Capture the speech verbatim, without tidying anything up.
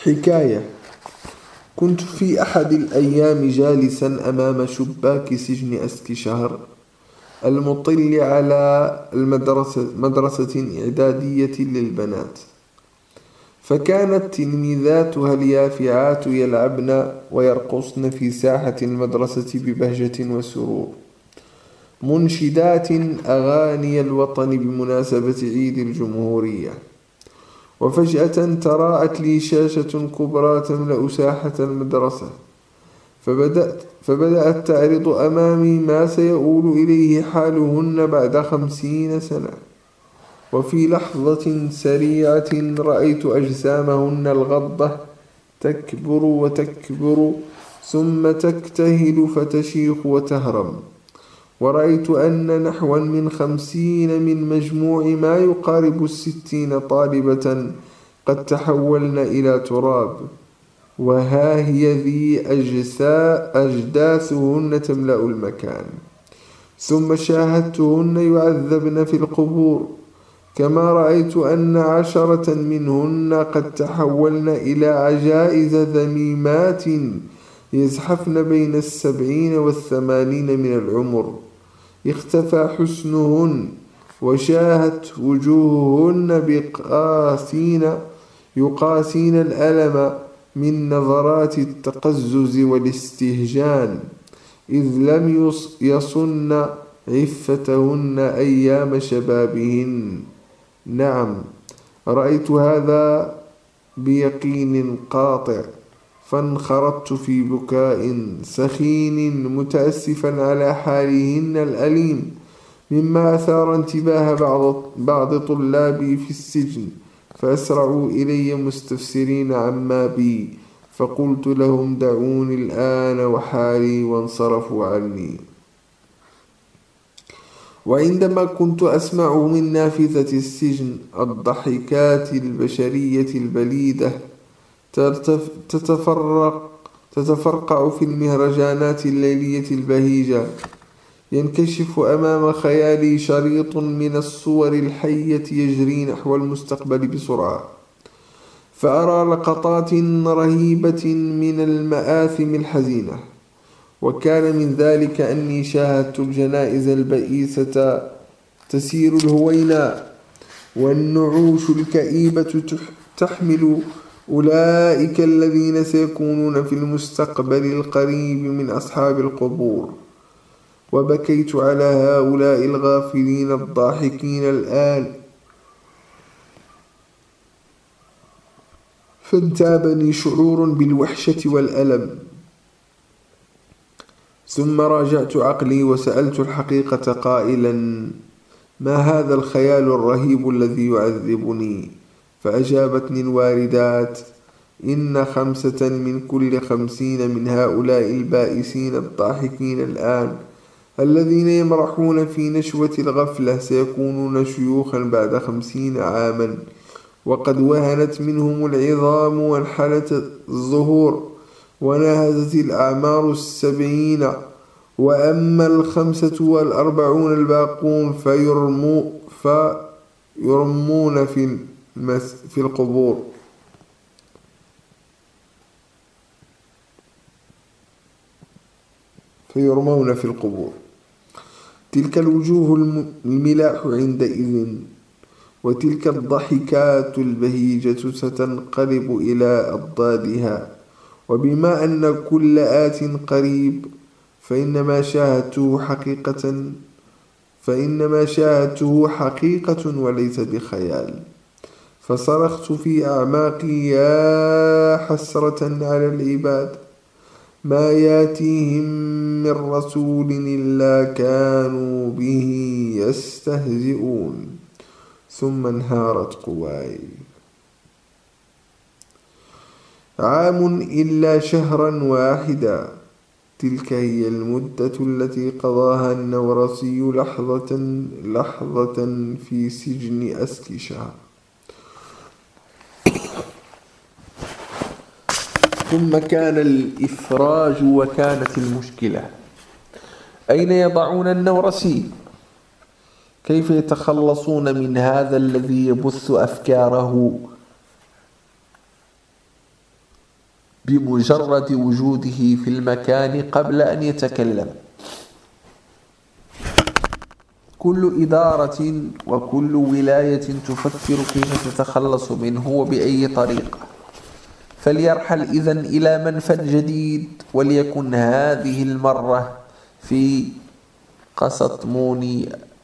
حكاية. كنت في أحد الأيام جالسا أمام شباك سجن أسكشهر المطل على المدرسة مدرسة إعدادية للبنات، فكانت تلميذاتها اليافعات يلعبن ويرقصن في ساحة المدرسة ببهجة وسرور، منشدات أغاني الوطن بمناسبة عيد الجمهورية. وفجأة تراءت لي شاشة كبرى تملأ ساحة المدرسة، فبدأت, فبدأت تعرض أمامي ما سيؤول إليه حالهن بعد خمسين سنة. وفي لحظة سريعة رأيت أجسامهن الغضة تكبر وتكبر ثم تكتهل فتشيخ وتهرم، ورأيت أن نحوا من خمسين من مجموع ما يقارب الستين طالبة قد تحولن إلى تراب، وها هي ذي أجداثهن تملأ المكان. ثم شاهدتهن يعذبن في القبور، كما رأيت أن عشرة منهن قد تحولن إلى عجائز ذميمات يزحفن بين السبعين والثمانين من العمر. اختفى حسنهن، وشاهت وجوههن بقاسين يقاسين الألم من نظرات التقزز والاستهجان، إذ لم يصن عفتهن أيام شبابهن. نعم، رأيت هذا بيقين قاطع، فانخرطت في بكاء سخين متأسفا على حالهن الأليم، مما أثار انتباه بعض, بعض طلابي في السجن، فأسرعوا إلي مستفسرين عما بي، فقلت لهم دعوني الآن وحالي، وانصرفوا عني. وعندما كنت أسمع من نافذة السجن الضحكات البشرية البليدة تتفرق تتفرقع في المهرجانات الليلية البهيجة، ينكشف أمام خيالي شريط من الصور الحية يجري نحو المستقبل بسرعة، فأرى لقطات رهيبة من المآثم الحزينة. وكان من ذلك أني شاهدت الجنائز البئيسة تسير الهويناء، والنعوش الكئيبة تحمل أولئك الذين سيكونون في المستقبل القريب من أصحاب القبور. وبكيت على هؤلاء الغافلين الضاحكين الآن، فانتابني شعور بالوحشة والألم. ثم راجعت عقلي وسألت الحقيقة قائلا: ما هذا الخيال الرهيب الذي يعذبني؟ فأجابتني الواردات: إن خمسة من كل خمسين من هؤلاء البائسين الضاحكين الآن الذين يمرحون في نشوة الغفلة سيكونون شيوخا بعد خمسين عاما، وقد وهنت منهم العظام وانحلت الظهور ونهزت الأعمار السبعين. وأما الخمسة والأربعون الباقون فيرمو فيرمون في, المس في القبور. فيرمون في القبور. تلك الوجوه الملاح عندئذ، وتلك الضحكات البهيجة ستنقلب إلى أضدادها. وبما أن كل آت قريب، فإنما شاهدته حقيقة فإنما شاهدته حقيقة وليس بخيال. فصرخت في أعماقي: يا حسرة على العباد، ما ياتيهم من رسول إلا كانوا به يستهزئون. ثم انهارت قواي. عام إلا شهرا واحدا، تلك هي المدة التي قضاها النورسي لحظة لحظة في سجن أسكشهر. ثم كان الإفراج، وكانت المشكلة: أين يضعون النورسي؟ كيف يتخلصون من هذا الذي يبث أفكاره بمجرد وجوده في المكان قبل أن يتكلم. كل إدارة وكل ولاية تفكر كيف تتخلص منه وبأي طريقة، فليرحل إذن إلى منفى جديد، وليكن هذه المرة في قسطموني